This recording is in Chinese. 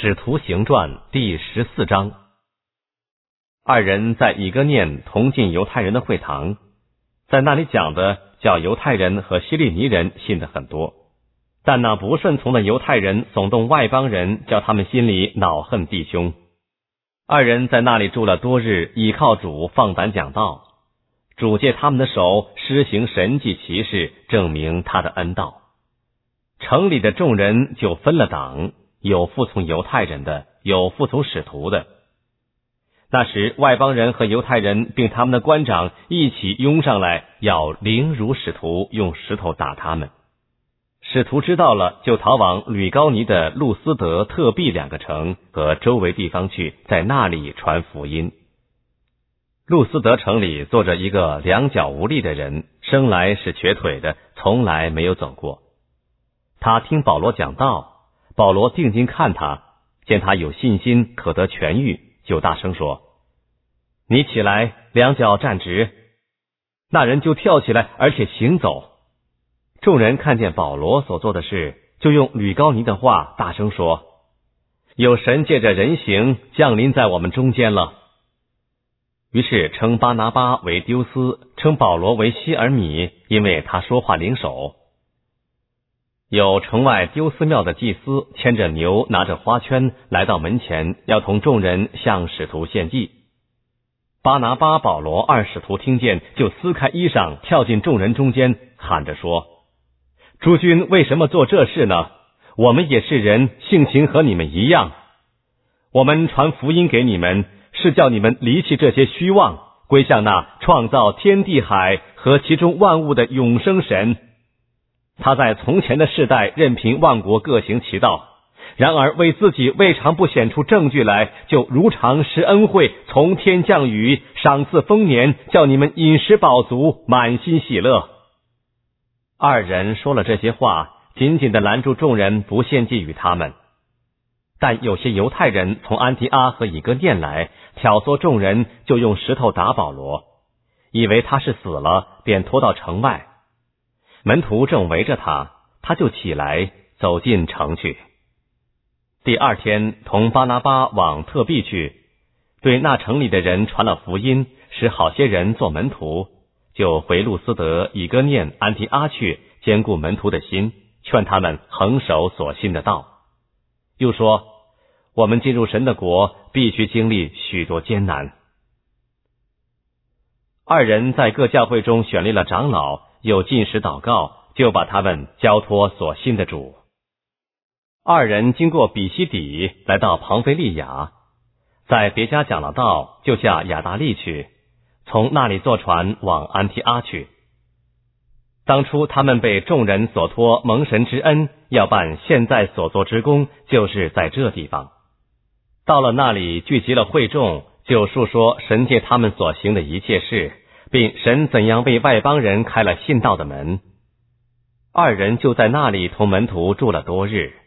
使徒行传第14章。二人在以哥念同进犹太人的会堂，在那里讲的叫犹太人和希利尼人信的很多，但那不顺从的犹太人耸动外邦人，叫他们心里恼恨弟兄。二人在那里住了多日，倚靠主放胆讲道，主借他们的手施行神迹奇事，证明他的恩道。城里的众人就分了党，有服从犹太人的，有服从使徒的。那时外邦人和犹太人并他们的官长一起拥上来，要凌辱使徒，用石头打他们。使徒知道了，就逃往吕高尼的路斯德、特庇2个城和周围地方去，在那里传福音。路斯德城里坐着一个两脚无力的人，生来是瘸腿的，从来没有走过。他听保罗讲道，保罗定睛看他，见他有信心可得痊愈，就大声说：你起来，两脚站直。那人就跳起来，而且行走。众人看见保罗所做的事，就用吕高尼的话大声说：有神借着人形降临在我们中间了。于是称巴拿巴为丢斯，称保罗为希尔米，因为他说话灵手。有城外丢斯庙的祭司牵着牛，拿着花圈来到门前，要同众人向使徒献祭。巴拿巴、保罗二使徒听见，就撕开衣裳，跳进众人中间，喊着说：诸君为什么做这事呢？我们也是人，性情和你们一样。我们传福音给你们，是叫你们离弃这些虚妄，归向那创造天地海和其中万物的永生神。他在从前的世代任凭万国各行其道，然而为自己未尝不显出证据来，就如常施恩惠，从天降雨，赏赐丰年，叫你们饮食饱足，满心喜乐。二人说了这些话，紧紧地拦住众人，不献祭与他们。但有些犹太人从安提阿和以哥念来，挑唆众人，就用石头打保罗，以为他是死了，便拖到城外。门徒正围着他，他就起来走进城去。第二天同巴拿巴往特庇去，对那城里的人传了福音，使好些人做门徒，就回路斯德、以哥念、安提阿去，坚固门徒的心，劝他们恒守所信的道。又说：我们进入神的国，必须经历许多艰难。二人在各教会中选立了长老，又禁食祷告，就把他们交托所信的主。二人经过比西底，来到庞菲利亚，在别家讲了道，就下亚达利去，从那里坐船往安提阿去。当初他们被众人所托蒙神之恩，要办现在所做之功，就是在这地方。到了那里，聚集了会众，就述说神借他们所行的一切事，并神怎样为外邦人开了信道的门。二人就在那里同门徒住了多日。